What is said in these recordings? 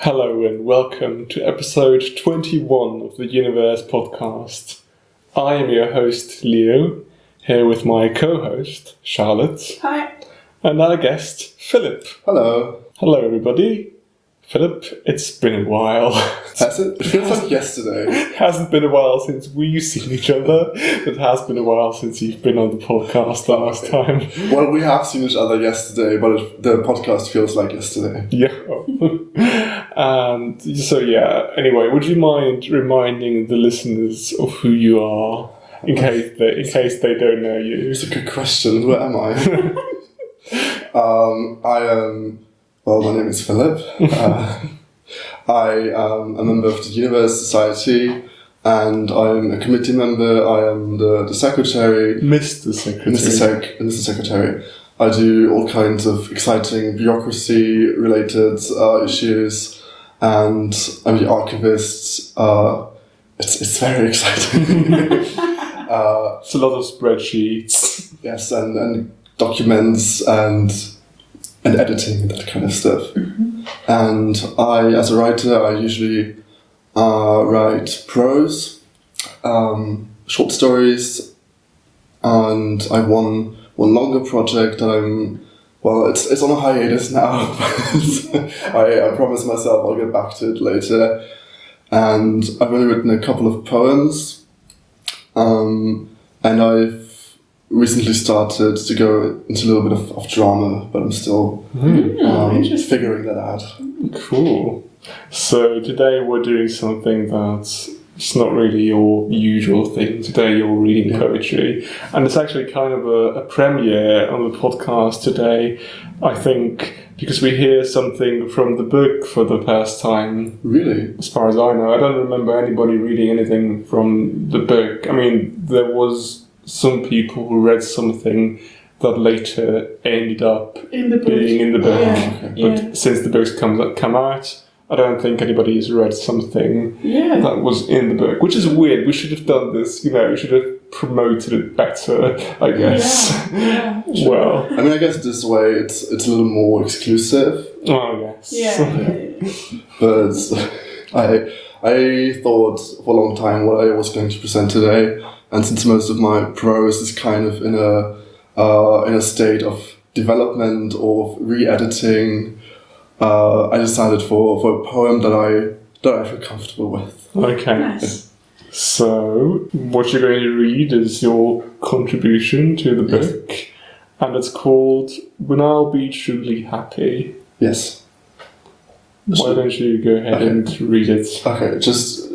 Hello and welcome to episode 21 of the Universe podcast. I am your host, Leo, here with my co-host, Charlotte. Hi. And our guest, Philip. Hello. Hello, everybody. Philip, it's been a while. Has it? It feels like yesterday. It hasn't been a while since we've seen each other. It has been a while since you've been on the podcast the last time. Well, we have seen each other yesterday, but the podcast feels like yesterday. Yeah. And so, anyway, would you mind reminding the listeners of who you are in case they don't know you? It's a good question. Where am I? My name is Philip. I am a member of the Universe Society, and I'm a committee member. I am the secretary. Mr. Secretary. Mr. Secretary. I do all kinds of exciting bureaucracy-related issues, and I'm the archivist. It's very exciting. It's a lot of spreadsheets. Yes, and documents and editing and that kind of stuff. Mm-hmm. And as a writer, I usually write prose, short stories, and I won one longer project that it's on a hiatus now, but I promised myself I'll get back to it later. And I've only written a couple of poems, and I've recently started to go into a little bit of drama, but I'm still figuring that out. Cool. So today we're doing something that's it's not really your usual thing. Today you're reading poetry, and it's actually kind of a premiere on the podcast today, I think, because we hear something from the book for the first time. Really? As far as I know. I don't remember anybody reading anything from the book. I mean, there was some people who read something that later ended up In the book. being in the book. Yeah. But since the book's come out, I don't think anybody has read something that was in the book, which is weird. We should have done this, we should have promoted it better, I guess. Yeah. Well, I mean, I guess this way it's a little more exclusive. oh, yes. Yeah. But I thought for a long time what I was going to present today, and since most of my prose is kind of in a state of development or re-editing, I decided for a poem that I feel comfortable with. Okay. Nice. So, what you're going to read is your contribution to the book, and it's called When I'll Be Truly Happy. Yes. Why don't you go ahead and read it? Okay, just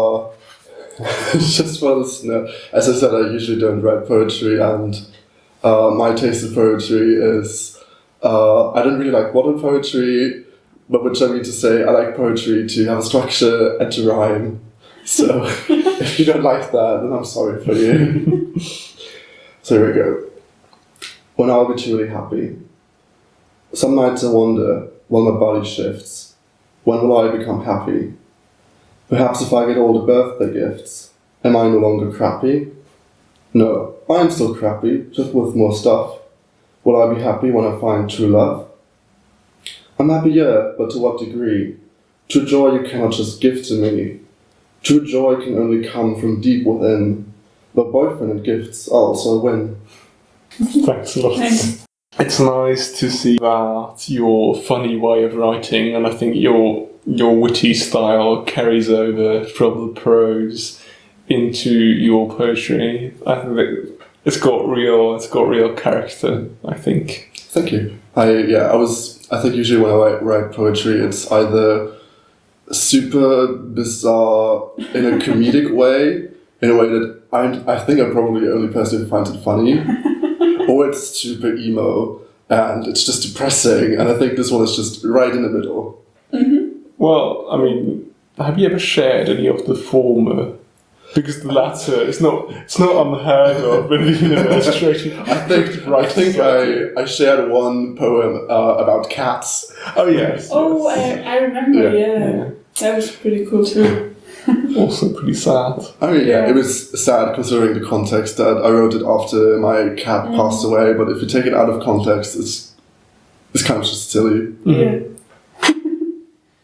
just for listener, as I said, I usually don't write poetry, and my taste in poetry is I don't really like modern poetry, but which I mean to say, I like poetry to have a structure and to rhyme. So if you don't like that, then I'm sorry for you. So here we go. When I'll be truly happy. Some nights I wonder, while my body shifts, when will I become happy? Perhaps if I get all the birthday gifts, am I no longer crappy? No, I am still crappy, just with more stuff. Will I be happy when I find true love? I'm happy, yeah, but to what degree? True joy you cannot just give to me. True joy can only come from deep within. But boyfriend and gifts are also a win. Thanks a lot. Thanks. It's nice to see that your funny way of writing, and I think your witty style carries over from the prose into your poetry. I think that it's got real character, I think. Thank you. I think usually when I write poetry, it's either super bizarre in a comedic way, in a way that I think I'm probably the only person who finds it funny, or it's super emo and it's just depressing, and I think this one is just right in the middle. Mm-hmm. Well, I mean, have you ever shared any of the former? Because the latter is not unheard of in the universe. I think I shared one poem about cats. Oh yes. Oh, yes. I remember, Yeah. That was pretty cool too. Also pretty sad. I mean, it was sad considering the context that I wrote it after my cat passed away, but if you take it out of context, it's kind of just silly. Yeah.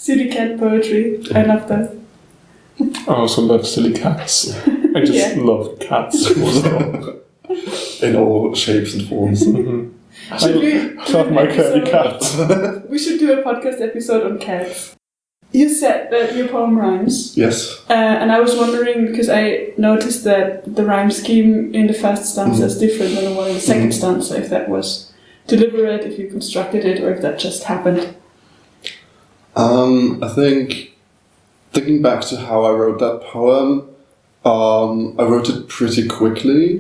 Silly cat poetry. I love that. I also love silly cats. I just Yeah. love cats. In all shapes and forms. Should we I love my curly cat. We should do a podcast episode on cats. You said that your poem rhymes. Yes. And I was wondering, because I noticed that the rhyme scheme in the first stanza is different than the one in the second stanza, if that was deliberate, if you constructed it, or if that just happened. I think, thinking back to how I wrote that poem, I wrote it pretty quickly.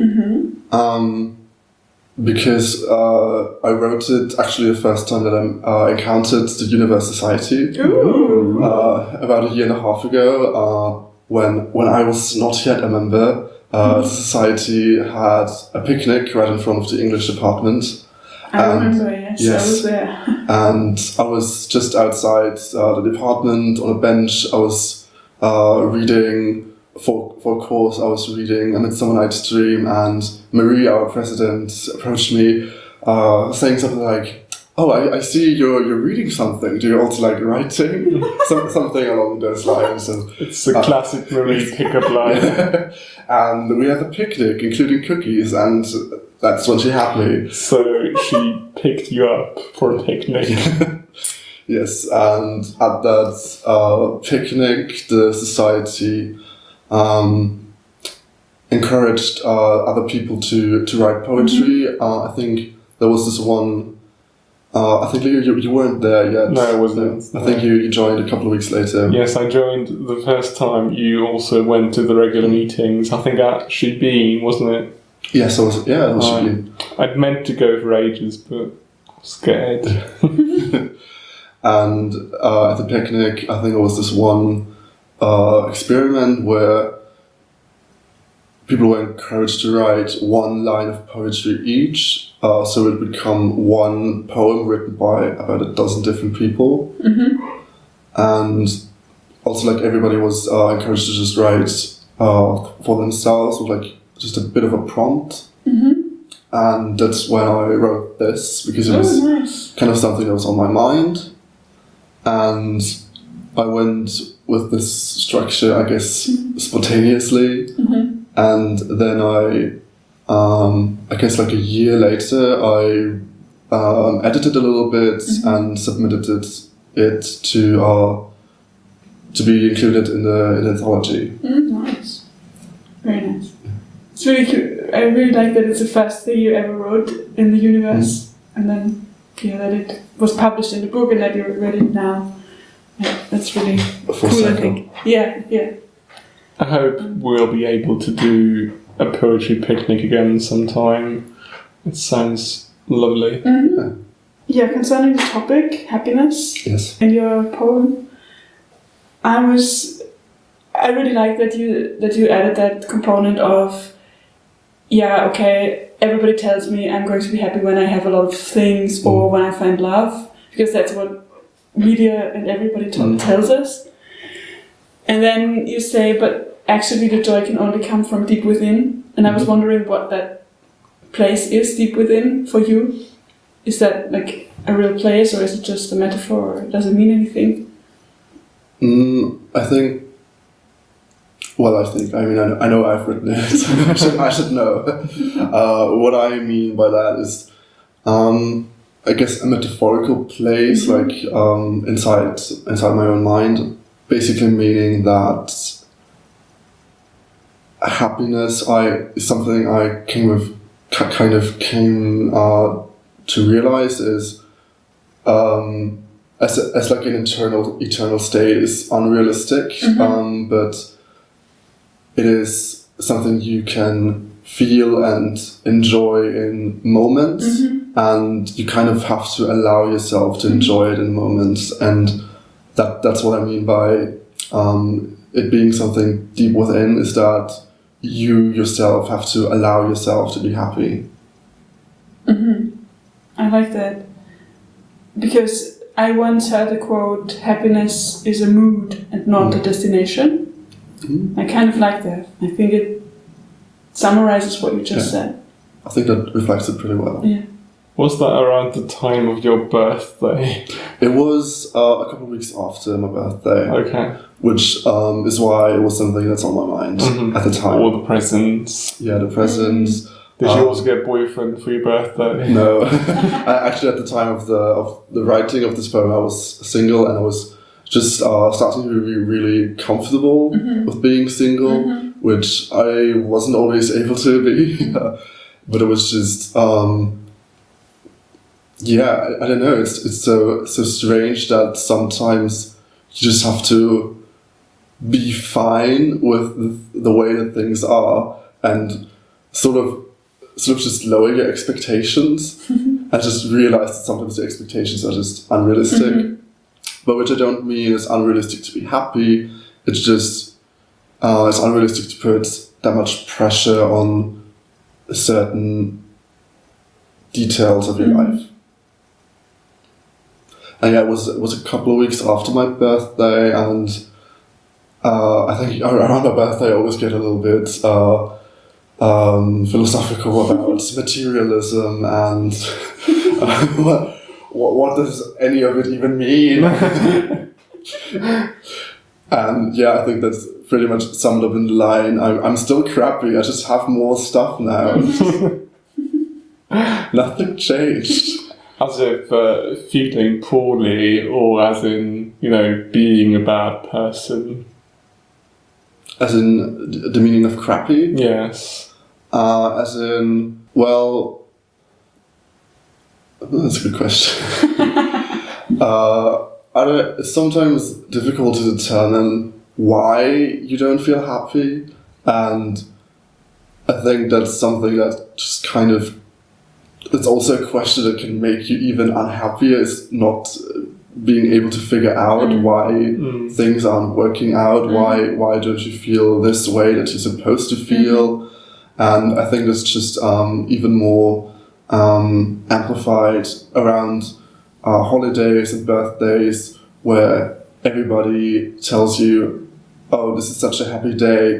Because I wrote it actually the first time that I encountered the Universe Society. Ooh. About a year and a half ago, when I was not yet a member. The society had a picnic right in front of the English department. I remember, yes, I was there. And I was just outside the department on a bench. I was reading, for a course, I was reading A Midsummer Night's Dream, and Marie, our president, approached me saying something like, "Oh, I see you're reading something. Do you also like writing?" Something along those lines. And, It's a classic Marie pickup line. and we had a picnic, including cookies, and that's when she had me. So she picked you up for a picnic. Yes, and at that picnic, the society encouraged other people to write poetry. I think there was this one. I think you weren't there yet. No, I wasn't. I think you joined a couple of weeks later. Yes, I joined the first time. You also went to the regular meetings. I think at Shibeen, wasn't it? Yes, I was. Yeah, it was Shibeen. I'd meant to go for ages, but I was scared. And at the picnic, I think there was this one experiment where people were encouraged to write one line of poetry each, so it would become one poem written by about a dozen different people. And also, like, everybody was encouraged to just write for themselves with like just a bit of a prompt. And that's when I wrote this, because it was nice. kind of something that was on my mind. And I went with this structure, I guess, spontaneously. And then I guess like a year later, I edited a little bit and submitted it to be included in the anthology. Nice. Very nice. It's really cute. I really like that it's the first thing you ever wrote in the universe. And then, that it was published in the book and that you read it now. Yeah, that's really cool, I think. Yeah. I hope we'll be able to do a poetry picnic again sometime. It sounds lovely. Yeah, concerning the topic, happiness, Yes. in your poem, I really like that you added that component of, everybody tells me I'm going to be happy when I have a lot of things or when I find love, because that's what media and everybody tells us. And then you say, but actually the joy can only come from deep within. And I was wondering what that place is, deep within, for you. Is that like a real place, or is it just a metaphor, or does it mean anything? I know I've written it. I should know. What I mean by that is, I guess, a metaphorical place, like inside my own mind. Basically meaning that happiness is something I came to realize is as like an eternal state is unrealistic, but it is something you can feel and enjoy in moments, and you kind of have to allow yourself to enjoy it in moments, and that's what I mean by it being something deep within, is that you yourself have to allow yourself to be happy. I like that, because I once heard the quote, happiness is a mood and not a destination. I kind of like that. I think it summarizes what you just said. I think that reflects it pretty well. Yeah. Was that around the time of your birthday? It was a couple of weeks after my birthday, Okay. which is why it was something that's on my mind at the time. All the presents. Yeah, the presents. Did you also get a boyfriend for your birthday? No, actually, at the time of the writing of this poem, I was single, and I was just starting to be really comfortable with being single, which I wasn't always able to be. But it was just, yeah, I don't know. It's so strange that sometimes you just have to be fine with the way that things are, and sort of just lower your expectations and just realize that sometimes the expectations are just unrealistic. But which I don't mean is unrealistic to be happy. It's just it's unrealistic to put that much pressure on certain details of your life. And yeah, it was a couple of weeks after my birthday, and I think around my birthday I always get a little bit philosophical about materialism and what does any of it even mean? And yeah, I think that's pretty much summed up in the line. I'm still crappy, I just have more stuff now. Nothing changed. As if feeling poorly, or as in, being a bad person? As in the meaning of crappy? Yes. As in, well, that's a good question. It's sometimes difficult to determine why you don't feel happy, and I think that's something that just kind of, it's also a question that can make you even unhappier, is not being able to figure out why things aren't working out, why don't you feel this way that you're supposed to feel. And I think it's just even more amplified around holidays and birthdays, where everybody tells you, oh, this is such a happy day.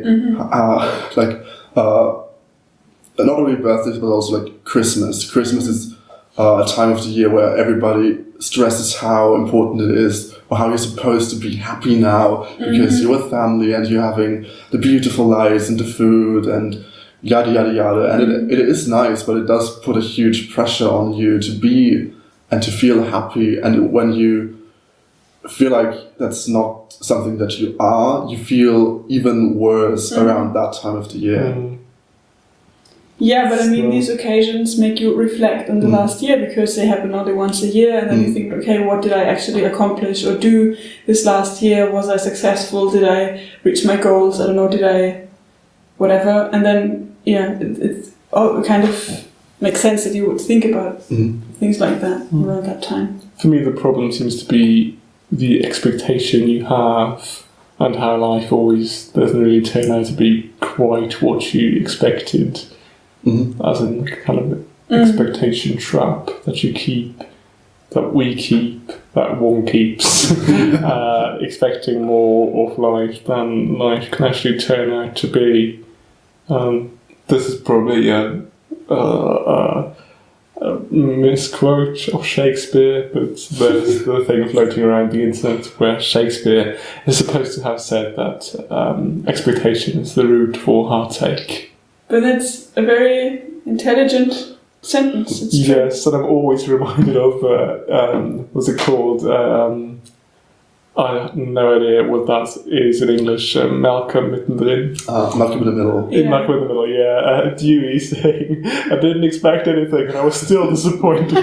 Not only birthdays, but also like Christmas. Christmas is a time of the year where everybody stresses how important it is, or how you're supposed to be happy now, because you're with family and you're having the beautiful lights and the food and yada yada yada. And it is nice, but it does put a huge pressure on you to be and to feel happy. And when you feel like that's not something that you are, you feel even worse around that time of the year. Yeah, but I mean, these occasions make you reflect on the last year, because they happen only once a year, and then you think, okay, what did I actually accomplish or do this last year? Was I successful? Did I reach my goals? I don't know, did I whatever? And then, yeah, it all kind of makes sense that you would think about things like that around that time. For me, the problem seems to be the expectation you have, and how life always doesn't really turn out to be quite what you expected. As in kind of expectation trap that you keep, that we keep, that one keeps, expecting more of life than life can actually turn out to be. This is probably a misquote of Shakespeare, but there's the thing floating around the internet where Shakespeare is supposed to have said that expectation is the root for heartache. But that's a very intelligent sentence. It's true. Yes, and I'm always reminded of, what's it called? I have no idea what that is in English. Malcolm mittendrin. Malcolm in the middle. Yeah. Malcolm in the middle, yeah. Dewey saying, I didn't expect anything and I was still disappointed.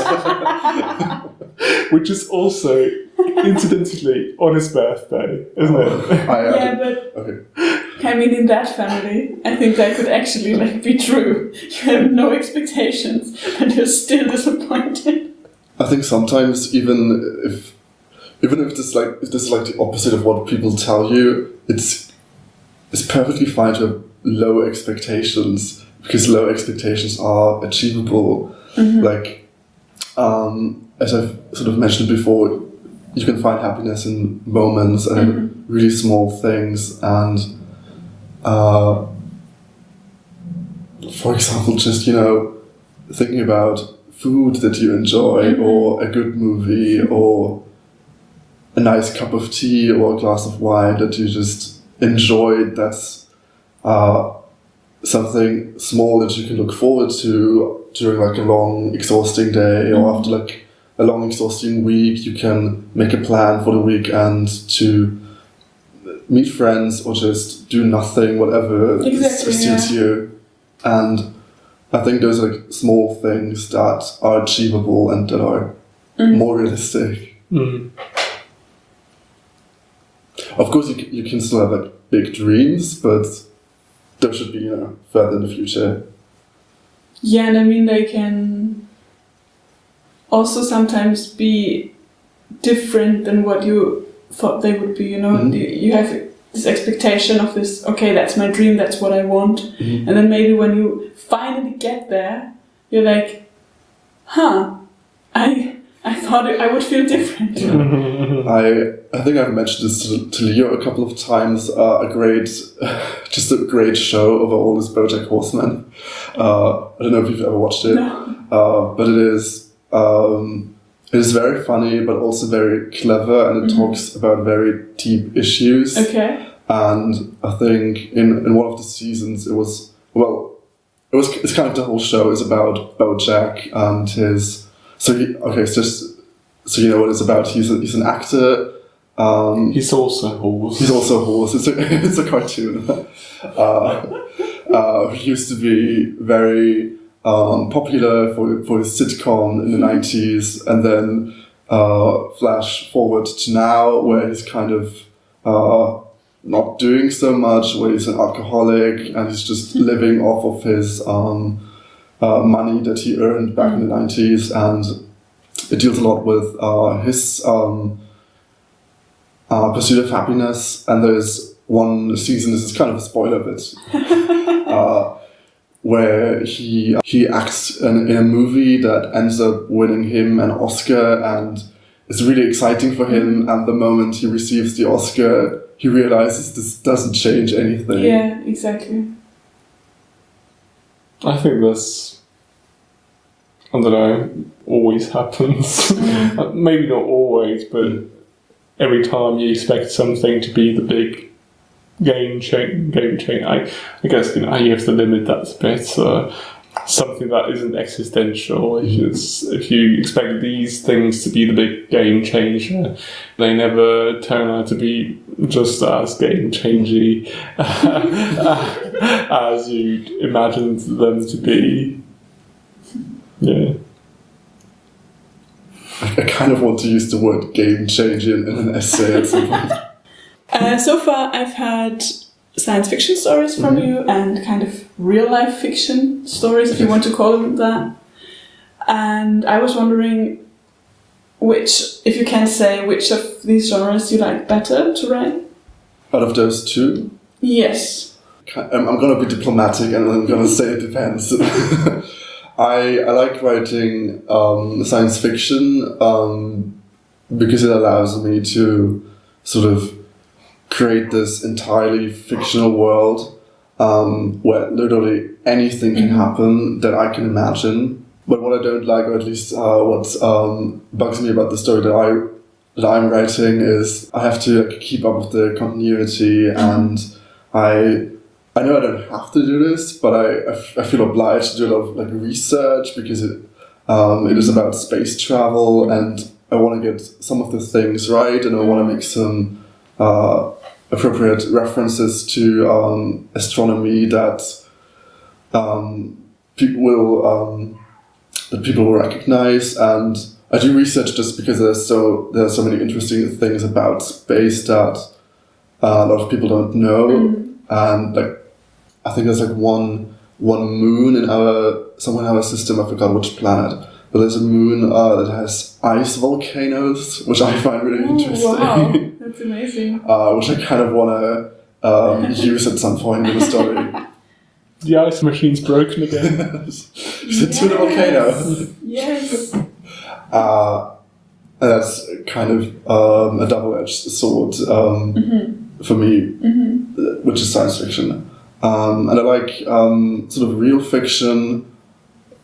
Which is also, incidentally, on his birthday, isn't it? Yeah, but I mean, in that family, I think that could actually be true. You have no expectations and you're still disappointed. I think sometimes even if this is like the opposite of what people tell you, it's perfectly fine to have low expectations, because low expectations are achievable. Like as I've sort of mentioned before, you can find happiness in moments and really small things, and for example, just thinking about food that you enjoy, or a good movie, or a nice cup of tea or a glass of wine that you just enjoyed. That's something small that you can look forward to during like a long, exhausting day, or after like a long, exhausting week. You can make a plan for the weekend to meet friends or just do nothing, whatever suits you. And I think those are like small things that are achievable and that are more realistic. Of course, you can still have like big dreams, but those should be further in the future. Yeah, and I mean they can also sometimes be different than what you thought they would be. You have this expectation of this. Okay, that's my dream. That's what I want. And then maybe when you finally get there, you're like, I thought I would feel different. I think I've mentioned this to Leo a couple of times. Just a great show overall is BoJack Horseman. I don't know if you've ever watched it, but it is very funny, but also very clever, and it talks about very deep issues. Okay. And I think in one of the seasons, it's kind of the whole show is about BoJack and his. So you know what it's about. He's an actor. He's also a horse. He's also a horse. It's a cartoon. He used to be very popular for his sitcom in the 90s, and then flash forward to now, where he's kind of not doing so much, where he's an alcoholic and he's just living off of his money that he earned back in the 90s, and it deals a lot with his pursuit of happiness. And there's one season, this is kind of a spoiler bit, where he acts in a movie that ends up winning him an Oscar, and it's really exciting for him, and the moment he receives the Oscar, he realizes this doesn't change anything. Yeah, exactly. I think this, I don't know, always happens. Maybe not always, but every time you expect something to be the big game change. I guess you have to limit that a bit. Something that isn't existential. If you expect these things to be the big game changer, they never turn out to be just as game changey as you imagined them to be. Yeah. I kind of want to use the word game changing in an essay at some point. So far, I've had science fiction stories from you and kind of real life fiction stories, if you want to call them that. And I was wondering if you can say which of these genres you like better to write? Out of those two? Yes. I'm going to be diplomatic and I'm going to say it depends. I like writing science fiction because it allows me to sort of create this entirely fictional world where literally anything can happen that I can imagine. But what I don't like, or at least what bugs me about the story that I'm writing, is I have to keep up with the continuity, and I know I don't have to do this, but I feel obliged to do a lot of research because it is about space travel, and I want to get some of the things right, and I want to make some appropriate references to astronomy that people will recognize. And I do research just because there are so many interesting things about space that a lot of people don't know. And I think there's one moon somewhere in our system. I forgot which planet. But there's a moon that has ice volcanoes, which I find really interesting. Wow, that's amazing. Which I kind of want to use at some point in the story. The ice machine's broken again. Is it to the volcano? Yes. And that's kind of a double-edged sword for me, which is science fiction. And I like sort of real fiction.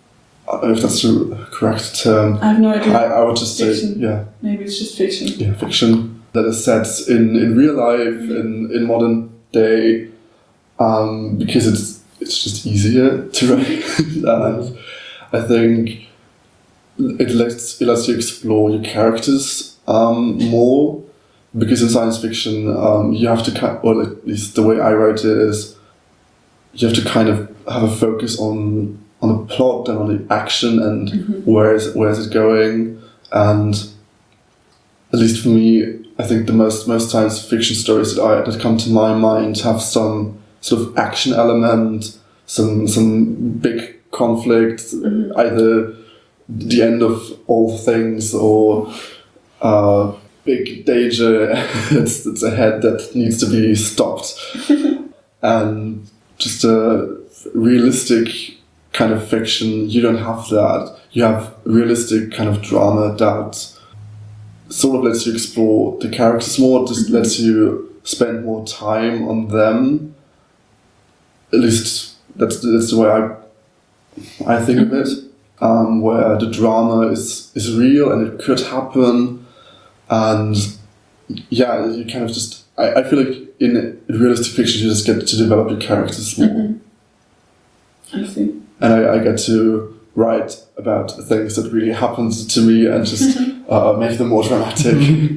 I don't know if that's the correct term. I have no idea. I would just Fiction. say, yeah. Maybe it's just fiction. Yeah, fiction that is set in real life, in modern day, because it's just easier to write. And I think it lets you explore your characters more, because in science fiction you have to or at least the way I write it is you have to kind of have a focus on the plot and on the action and where is it going. And at least for me, I think the most science fiction stories that come to my mind have some sort of action element, some big conflict, either the end of all things or big danger that's ahead that needs to be stopped, and just a realistic kind of fiction. You don't have that. You have realistic kind of drama that sort of lets you explore the characters more, just lets you spend more time on them. At least that's the way I think of it, where the drama is real and it could happen, and yeah, you kind of just I feel like in realistic fiction you just get to develop your characters more. I see. And I get to write about things that really happened to me and just make them more dramatic.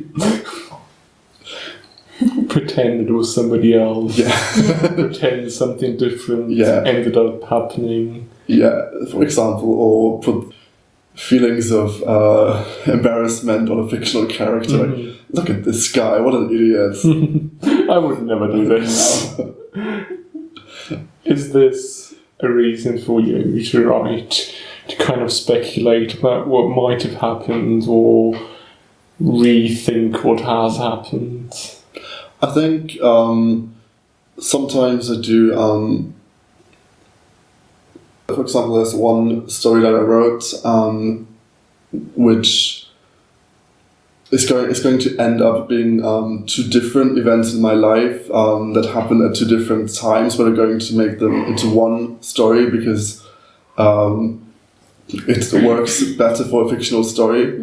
Pretend it was somebody else. Yeah. Pretend something different Yeah. ended up happening. Yeah, for example, or put feelings of embarrassment on a fictional character. Like, look at this guy, what an idiot. I would never do this. Is this a reason for you to write, to kind of speculate about what might have happened or rethink what has happened? I think sometimes I do. For example, there's one story that I wrote, which is going to end up being two different events in my life that happen at two different times, but I'm going to make them into one story because it works better for a fictional story.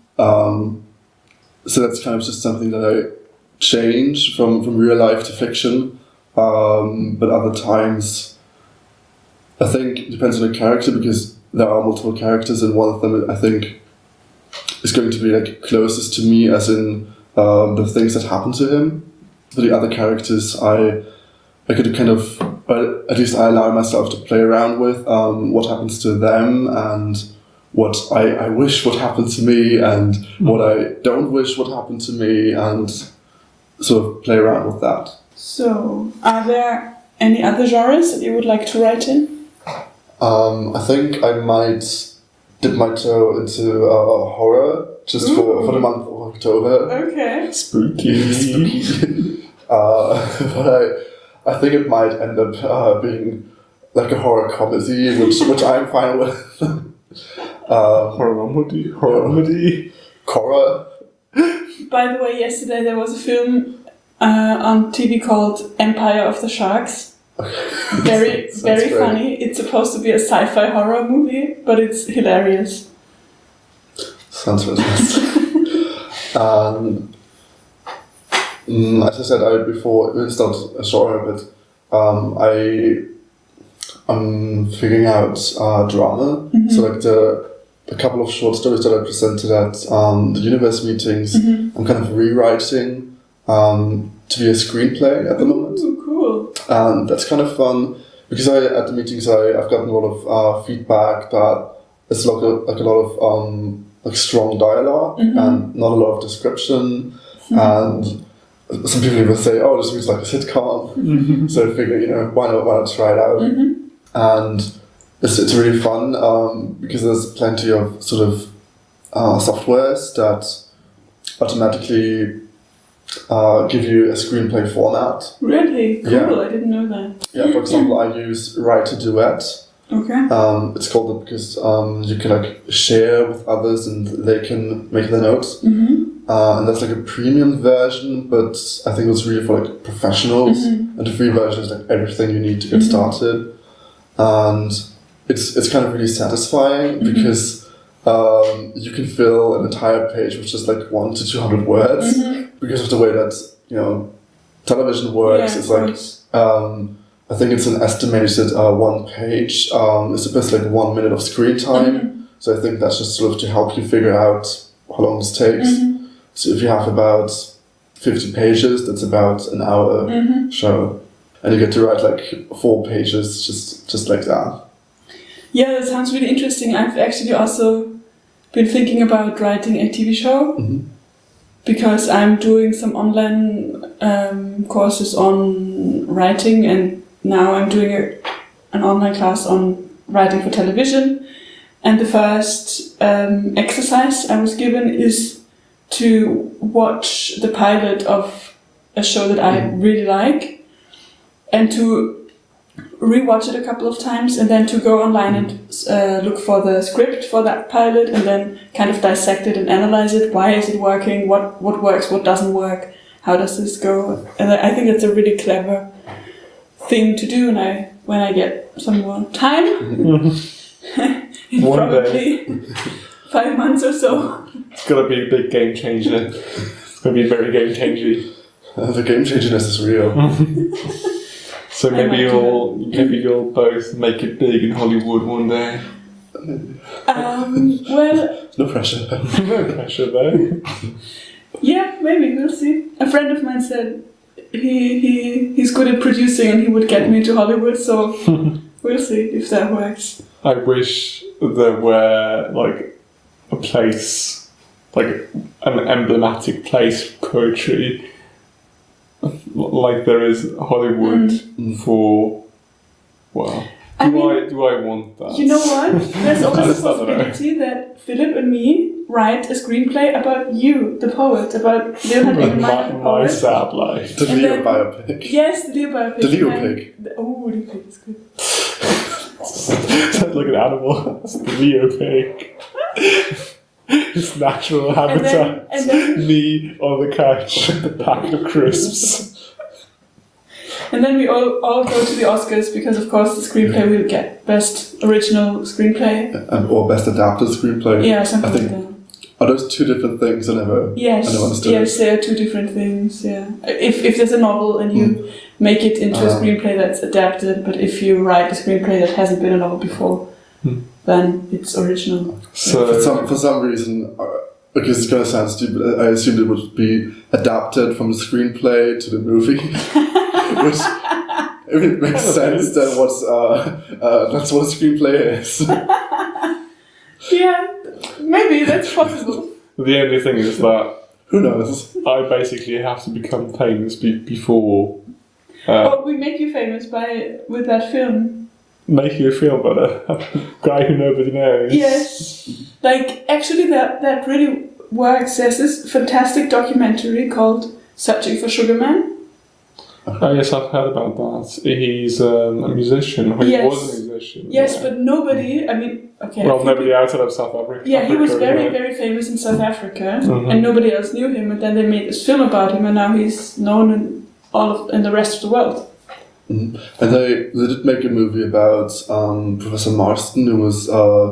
So that's kind of just something that I change from real life to fiction, but other times I think it depends on the character, because there are multiple characters and one of them I think is going to be like closest to me, as in the things that happen to him. But the other characters I could kind of, at least I allow myself to play around with what happens to them and what I wish would happen to me and what I don't wish would happen to me, and sort of play around with that. So, are there any other genres that you would like to write in? I think I might dip my toe into horror just for the month of October. Okay. Spooky. But I think it might end up being like a horror comedy, which I'm fine with. Horror. Horror. By the way, yesterday there was a film on TV called Empire of the Sharks. Very great. funny. It's supposed to be a sci-fi horror movie, but it's hilarious. Sounds fantastic. As I said before, it's not a genre, but I'm figuring out drama. So like a couple of short stories that I presented at the universe meetings, I'm kind of rewriting to be a screenplay at the moment. Ooh, cool. And that's kind of fun, because at the meetings I've gotten a lot of feedback that it's like a lot of like strong dialogue and not a lot of description, and some people even say, "Oh, this reads like a sitcom." So I figured, why not try it out? And it's really fun because there's plenty of sort of softwares that automatically give you a screenplay format. Really? Cool, Yeah. I didn't know that. Yeah, for example, I use Write-to-Duet. Okay. It's called that because you can like share with others and they can make the notes. And that's like a premium version, but I think it's really for like professionals. And the free version is like everything you need to get started. And it's kind of really satisfying because you can fill an entire page with just like 100 to 200 words because of the way that television works. It's like I think it's an estimated one page is supposed to like 1 minute of screen time. So I think that's just sort of to help you figure out how long this takes. So if you have about 50 pages, that's about an hour show, and you get to write like 4 pages just like that. Yeah, that sounds really interesting. I've actually also been thinking about writing a TV show because I'm doing some online courses on writing, and now I'm doing an online class on writing for television. And the first exercise I was given is to watch the pilot of a show that I really like, and to rewatch it a couple of times, and then to go online and look for the script for that pilot, and then kind of dissect it and analyze it. Why is it working? What works? What doesn't work? How does this go? And I think that's a really clever thing to do. And when I get some more time, in One probably 5 months or so. It's gonna be a big game changer. It's gonna be very game changing. The game changerness is real. So maybe you'll both make it big in Hollywood one day. Well, No pressure. No pressure though. yeah, maybe we'll see. A friend of mine said he's good at producing and he would get me to Hollywood, so we'll see if that works. I wish there were like a place, like an emblematic place for poetry, like there is Hollywood for. Well, do I want that? You know what? There's always a I don't know. possibility that Philip and me write a screenplay about you, the poet, about Leonhard Like Engelmeyer, the my poet. sad life. The And Leo then- biopic. Yes, the Leo biopic. The Leo And- pig. Oh, Leo pig is good. Sounds like an animal. It's the Leo pig. Its natural And habitat. then Me on the couch with a packet of crisps. And then we all go to the Oscars because, of course, the screenplay will get Best Original Screenplay. Or best adapted screenplay. Yeah, something I like think- that. Are those two different things? I never understood. Yes, they are two different things. Yeah, if there's a novel and you make it into a screenplay that's adapted, but if you write a screenplay that hasn't been a novel before, then it's original. So For some reason, because it's going to sound stupid, I assumed it would be adapted from the screenplay to the movie, which it makes sense that that's what a screenplay is. Yeah, maybe that's possible. the only thing is that Who knows? I basically have to become famous before Oh, we make you famous with that film. making a film about a guy who nobody knows. Yes, like actually that really works. There's this fantastic documentary called Searching for Sugar Man. Oh yes, I've heard about that. He's a musician. He Yes. was a musician. Yes, yeah. but nobody. I mean, okay. Well, nobody outside of South Africa. Yeah, he was very, right? very famous in South Africa, Mhm. and nobody else knew him. And then they made this film about him, and now he's known in the rest of the world. And they did make a movie about Professor Marston, who was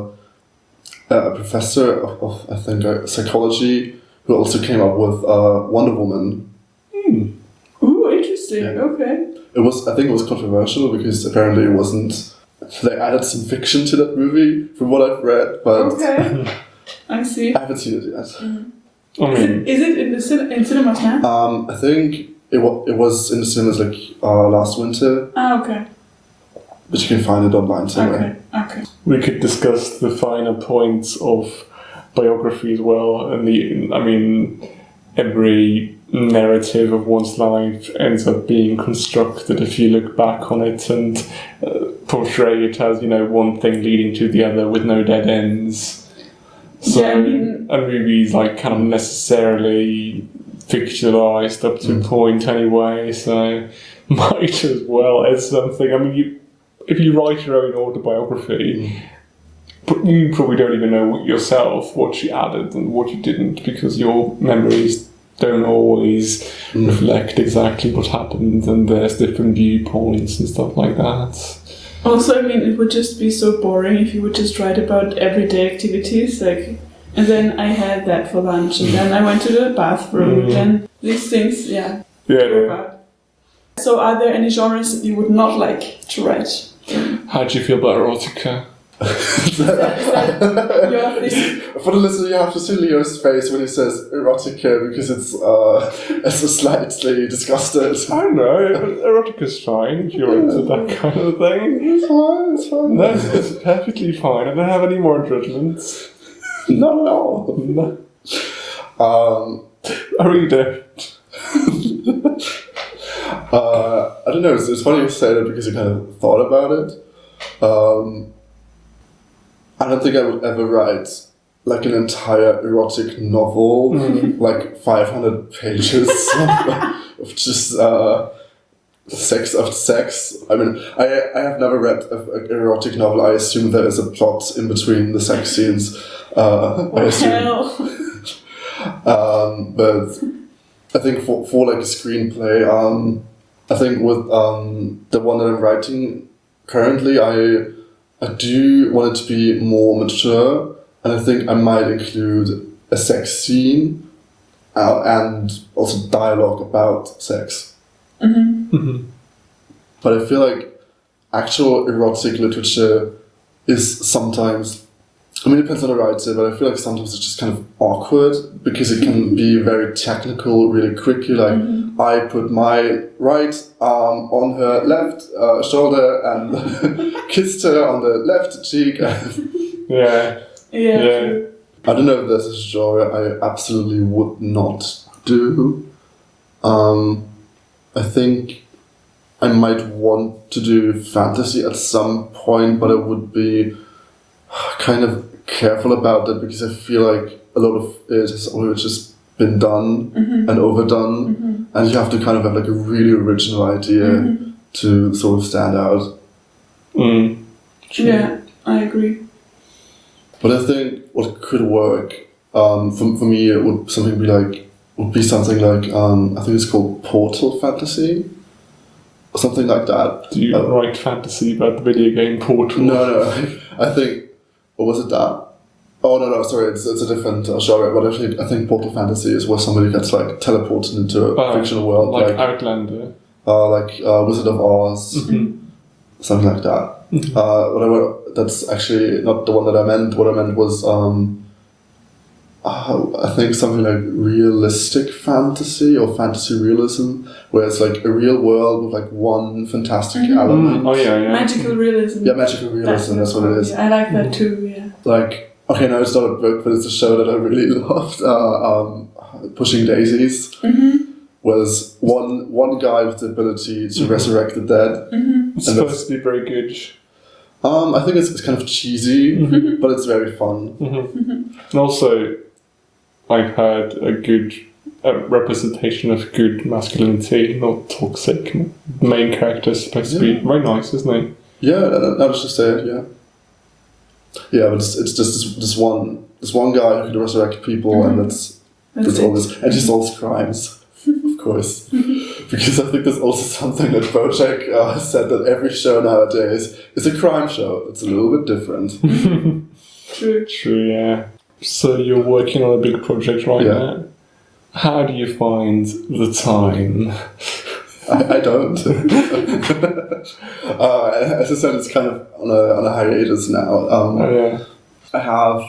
a professor of I think psychology, who also came up with Wonder Woman. Ooh, interesting. Yeah. Okay. I think it was controversial because apparently it wasn't. They added some fiction to that movie, from what I've read, but Okay. I see. I haven't seen it yet. I mean, Is it in cinemas now? I think it was in the cinemas like last winter, Ah, okay. but you can find it online somewhere. Okay. we could discuss the finer points of biography as well, and every narrative of one's life ends up being constructed if you look back on it and portray it as, one thing leading to the other with no dead ends. So, Yeah, I mean- a movie's like kind of necessarily fictionalized up to a point anyway, so might as well add something. I mean, if you write your own autobiography, but you probably don't even know yourself what you added and what you didn't, because your memories don't always reflect exactly what happened, and there's different viewpoints and stuff like that. Also, I mean, it would just be so boring if you would just write about everyday activities, like, and then I had that for lunch, and then I went to the bathroom, and these things, yeah. Yeah. So, are there any genres that you would not like to write? How do you feel about erotica? Is that your thing? For the listener, you have to see Leo's face when he says erotica because it's a slightly disgusted. I don't know, erotica's fine if you're into that kind of thing. It's fine, it's fine. No, it's perfectly fine. I don't have any more judgments. Not at all. No, Um, I really don't. I don't know, it's funny you say that because you kind of thought about it. I don't think I would ever write like an entire erotic novel, like 500 pages of just sex after sex. I mean, I have never read an erotic novel. I assume there is a plot in between the sex scenes. I assume. But I think for like a screenplay, I think with the one that I'm writing currently, I do want it to be more mature, and I think I might include a sex scene and also dialogue about sex. But I feel like actual erotic literature is sometimes, I mean, it depends on the writer, but I feel like sometimes it's just kind of awkward because it can be very technical really quickly. Like, I put my right arm on her left shoulder and kissed her on the left cheek. Yeah. Yeah. I don't know if there's a genre I absolutely would not do. I think I might want to do fantasy at some point, but I would be kind of careful about that because I feel like a lot of it has always just been done and overdone, and you have to kind of have like a really original idea to sort of stand out. Yeah, I agree. But I think what could work for me it would something like I think it's called portal fantasy or something like that. Do you write fantasy about the video game Portal? No, I think, or was it that? Oh no, sorry, it's a different genre. But I think portal fantasy is where somebody gets like teleported into a fictional world, like Outlander, like Wizard of Oz, something like that. Whatever. That's actually not the one that I meant. What I meant was I think something like realistic fantasy or fantasy realism, where it's like a real world with like one fantastic element. Oh yeah. Magical realism. Yeah, magical realism. That's what it is. Yeah, I like that too. Yeah. Like, okay, no, it's not a book, but it's a show that I really loved. Pushing Daisies. Was one guy with the ability to resurrect the dead. It's supposed to be very good. I think it's kind of cheesy, but it's very fun. And also, I've had a good representation of good masculinity, not toxic. The main character is supposed to be very nice, isn't he? Yeah, that was just it. Yeah, yeah, but it's just this one guy who can resurrect people, and that's all this, and he solves crimes, of course. Because I think there's also something that Bojack said that every show nowadays is a crime show. It's a little bit different. True. Yeah. So you're working on a big project right now. How do you find the time? I don't. As I said, it's kind of on a hiatus now. I have,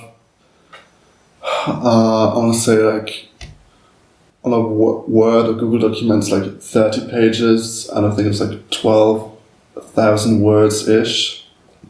I want to say like, on a Word or Google documents like 30 pages, and I think it's like 12,000 words-ish.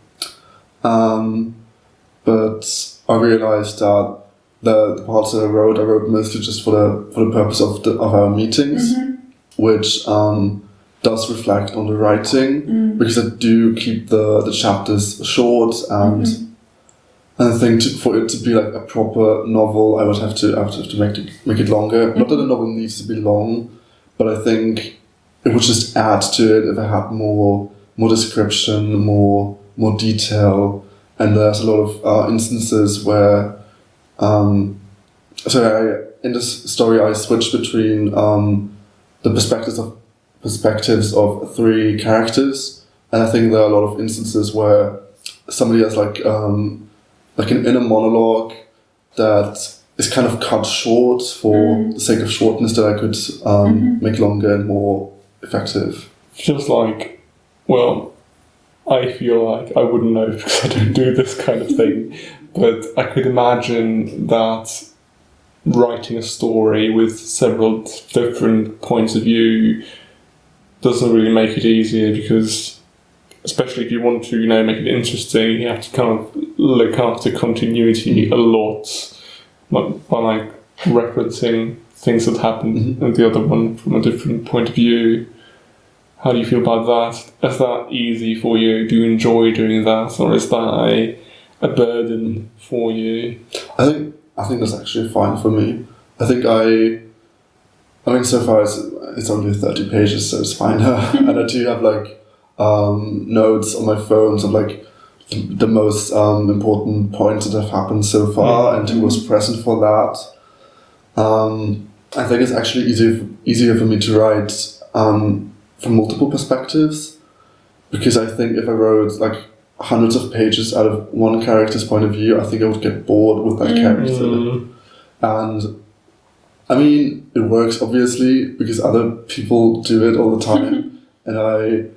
But I realized that the parts that I wrote mostly just for the purpose of our meetings, which does reflect on the writing, because I do keep the chapters short, and I think for it to be like a proper novel, I would have to make it longer. Not that a novel needs to be long, but I think it would just add to it if I had more description, more detail. And there's a lot of instances where, in this story I switched between the perspectives of 3 characters, And I think there are a lot of instances where somebody has like an inner monologue that is kind of cut short for the sake of shortness that I could make longer and more effective. Feels like, well, I feel like I wouldn't know because I don't do this kind of thing, but I could imagine that writing a story with several different points of view doesn't really make it easier, because especially if you want to, make it interesting, you have to kind of look after continuity a lot, by like referencing things that happen and the other one from a different point of view. How do you feel about that? Is that easy for you? Do you enjoy doing that, or is that a burden for you? I think that's actually fine for me. I think I mean, so far it's only 30 pages, so it's fine. And I do have like notes on my phone of like the most important points that have happened so far and who was present for that. I think it's actually easier for me to write from multiple perspectives, because I think if I wrote like hundreds of pages out of one character's point of view, I think I would get bored with that character. And I mean, it works obviously because other people do it all the time, and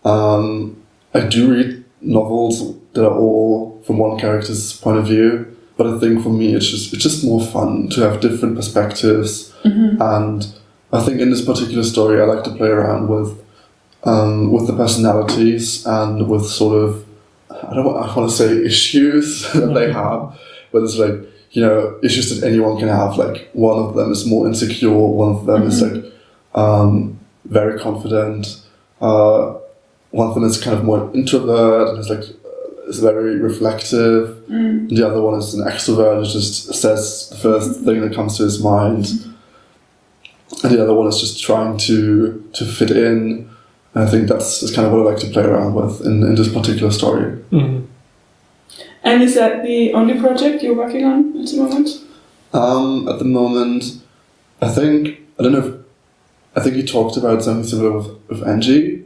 I do read novels that are all from one character's point of view. But I think for me, it's just more fun to have different perspectives, and I think in this particular story, I like to play around with the personalities and with sort of, I want to say issues that they have, but it's like, issues that anyone can have. Like, one of them is more insecure, one of them is like very confident, one of them is kind of more introvert and is very reflective. The other one is an extrovert who just says the first thing that comes to his mind. And the other one is just trying to fit in. And I think that's kind of what I like to play around with in this particular story. And is that the only project you're working on at the moment? At the moment, I think you talked about something similar with Angie.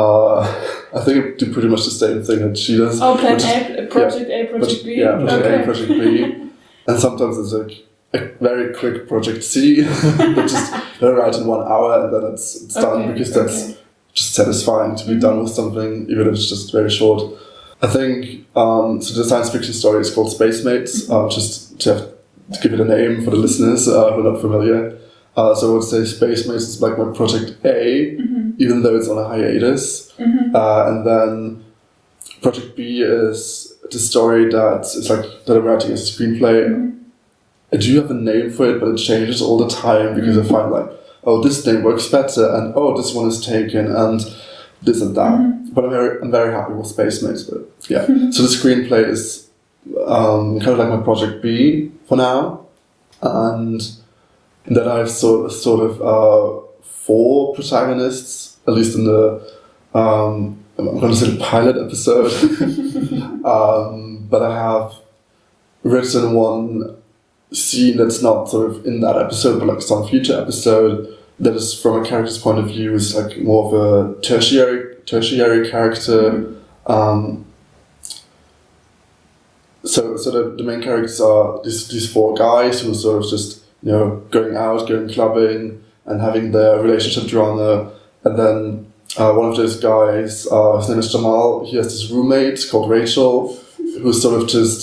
I think I do pretty much the same thing that she does. Oh, Plan A, Project A, Project B? Yeah, Project A, Project B. And sometimes it's like a very quick Project C, which is write in 1 hour and then it's done, because that's just satisfying to be done with something, even if it's just very short. I think, so the science fiction story is called Space Mates, just to give it a name for the listeners who are not familiar. So I would say Space Mates is like my Project A, even though it's on a hiatus. And then Project B is the story that I'm writing as a screenplay. I do have a name for it, but it changes all the time, because I find like, oh, this name works better, and oh, this one is taken, and this and that. But I'm very happy with Space Mates. But yeah, so the screenplay is kind of like my Project B for now, and then I have sort of 4 protagonists, at least in the I'm going to say the pilot episode. But I have written one scene that's not sort of in that episode, but like some future episode that is from a character's point of view is like more of a tertiary character. So the main characters are these 4 guys who are sort of just going out, going clubbing, and having their relationship drama. And then one of those guys, his name is Jamal. He has this roommate called Rachel, who's sort of just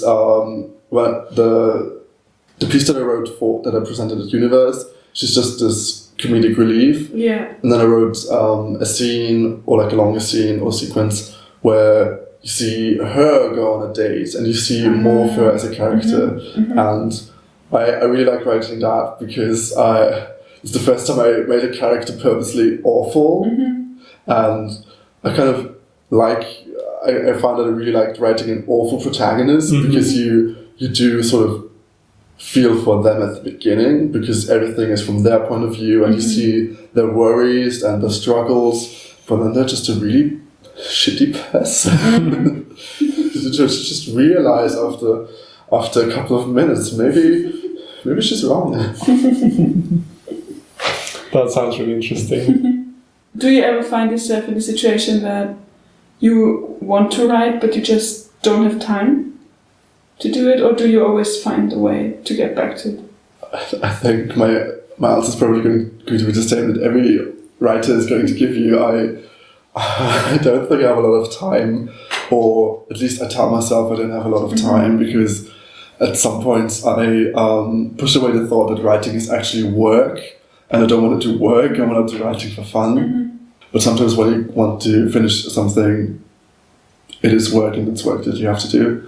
the piece that I wrote that I presented at Universe. She's just this comedic relief. Yeah. And then I wrote a scene, or like a longer scene or sequence, where you see her go on a date and you see more of her as a character. And I really like writing that, because it's the first time I made a character purposely awful. And I kind of I found that I really liked writing an awful protagonist, because you do sort of feel for them at the beginning, because everything is from their point of view, and you see their worries and their struggles, but then they're just a really shitty person. You just realize after a couple of minutes, maybe she's wrong. That sounds really interesting. Do you ever find yourself in a situation that you want to write, but you just don't have time to do it, or do you always find a way to get back to it? I think my answer is probably going to be the same that every writer is going to give you. I don't think I have a lot of time, or at least I tell myself I don't have a lot of time, because at some points I push away the thought that writing is actually work, and I don't want to do work, I want to do writing for fun. But sometimes when you want to finish something, it is work, and it's work that you have to do.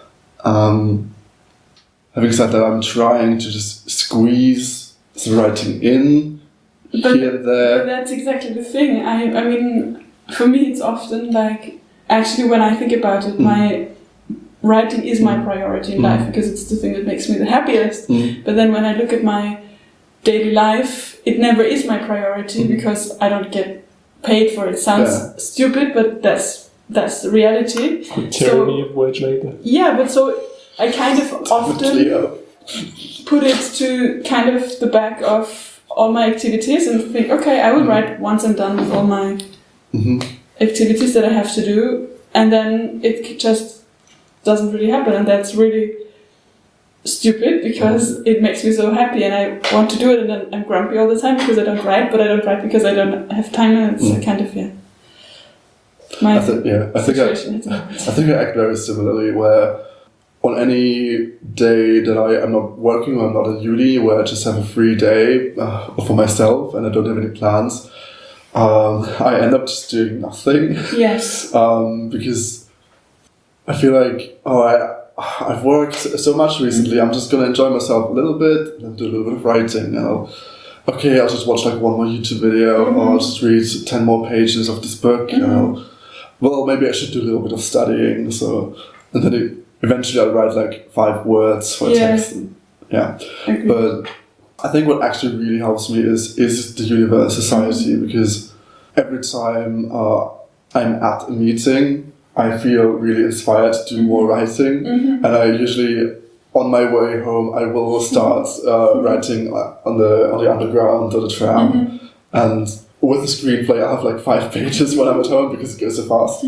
Having said that, I'm trying to just squeeze the writing in here and there. But that's exactly the thing. I mean, for me, it's often like, actually, when I think about it, my writing is my priority in life, because it's the thing that makes me the happiest. But then when I look at my daily life, it never is my priority, because I don't get paid for it. Sounds stupid, but that's the reality. The tyranny of wage labour. Yeah, but so I kind of often put it to kind of the back of all my activities and think, okay, I will write once I'm done with all my activities that I have to do, and then it just doesn't really happen, and that's really stupid, because it makes me so happy and I want to do it, and then I'm grumpy all the time because I don't write, but I don't write because I don't have time, and it's kind of I think I act very similarly, where on any day that I am not working or I'm not at uni, where I just have a free day for myself and I don't have any plans, I end up just doing nothing. Yes. Because I feel like, I've worked so much recently, I'm just going to enjoy myself a little bit, and then do a little bit of writing, and I'll just watch like one more YouTube video, or I'll just read 10 more pages of this book, maybe I should do a little bit of studying, and then eventually I'll write like 5 words for a text. But I think what actually really helps me is the Universe Society, because every time I'm at a meeting, I feel really inspired to do more writing, and I usually, on my way home, I will start writing on the underground or the tram, and with the screenplay I have like 5 pages when I'm at home, because it goes so fast.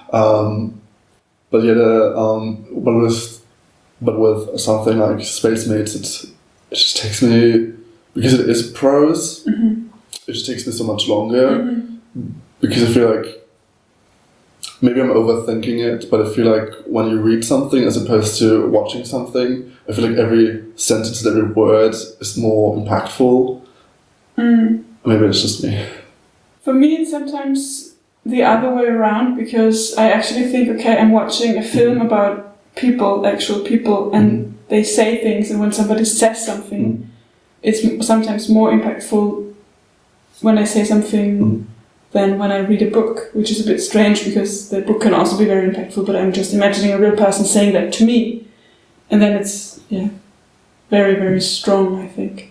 But with something like Spacemates, it just takes me, because it is prose, it just takes me so much longer, because I feel like maybe I'm overthinking it, but I feel like when you read something as opposed to watching something, I feel like every sentence and every word is more impactful. Maybe it's just me. For me, it's sometimes the other way around, because I actually think, okay, I'm watching a film about actual people, and they say things, and when somebody says something, it's sometimes more impactful when I say something than when I read a book, which is a bit strange, because the book can also be very impactful, but I'm just imagining a real person saying that to me, and then it's very, very strong, I think.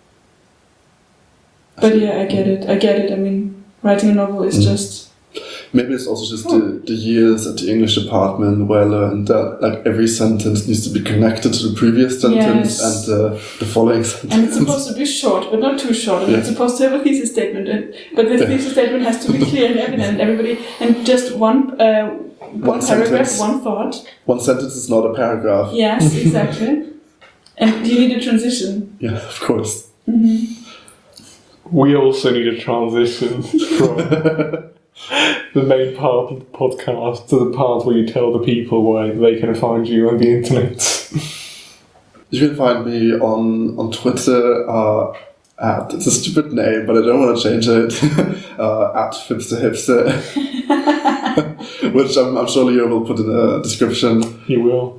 But I get it. I mean, writing a novel is just... Maybe it's also just the years at the English department where I learned that like every sentence needs to be connected to the previous sentence and the following sentence. And it's supposed to be short, but not too short. And it's supposed to have a thesis statement, but the thesis statement has to be clear and evident, and just one paragraph, sentence. one thought. One sentence is not a paragraph. Yes, exactly. And you need a transition. Yeah, of course. We also need a transition from the main part of the podcast to the part where you tell the people where they can find you on the internet. You can find me on Twitter at, it's a stupid name, but I don't want to change it, at Fipster, which I'm sure Leo will put in the description. He will.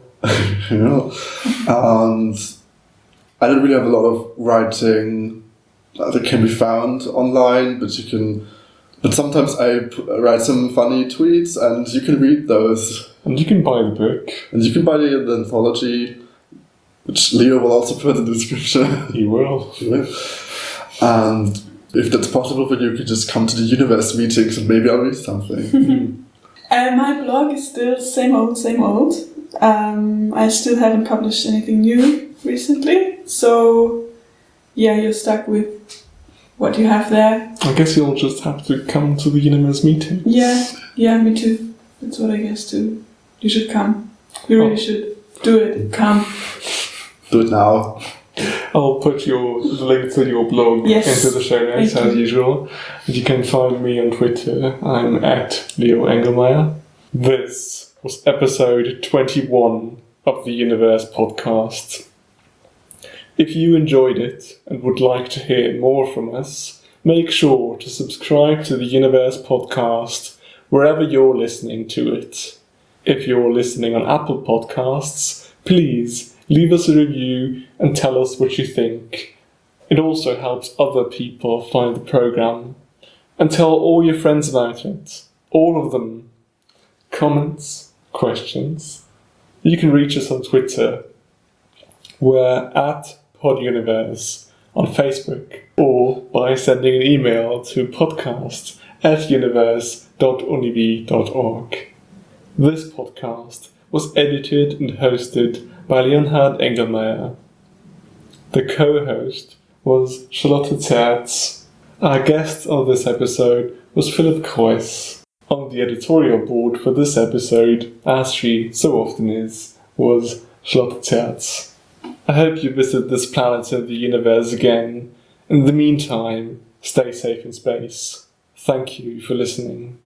And I don't really have a lot of writing that can be found online, but sometimes I write some funny tweets, and you can read those. And you can buy the book. And you can buy the anthology, which Leo will also put in the description. He will. And if that's possible for you, you could just come to the Universe meetings and maybe I'll read something. My blog is still same old. I still haven't published anything new recently, so you're stuck with what you have there. I guess you'll just have to come to the Universe meeting. Yeah, me too. That's what I guess too. You should come. You really should do it. Come. Do it now. I'll put the link to your blog Yes. into the show notes Thank as you. usual. And you can find me on Twitter. I'm at Leo Engelmeyer. This was episode 21 of the Universe podcast. If you enjoyed it and would like to hear more from us, make sure to subscribe to the Universe podcast wherever you're listening to it. If you're listening on Apple Podcasts, please leave us a review and tell us what you think. It also helps other people find the program. And tell all your friends about it. All of them. Comments, questions. You can reach us on Twitter. We're at PodUniverse on Facebook, or by sending an email to podcast@universe.univ.org. This podcast was edited and hosted by Leonhard Engelmeyer. The co-host was Charlotte Zerz. Our guest on this episode was Philip Kreuss. On the editorial board for this episode, as she so often is, was Charlotte Zerz. I hope you visit this planet of the universe again. In the meantime, stay safe in space. Thank you for listening.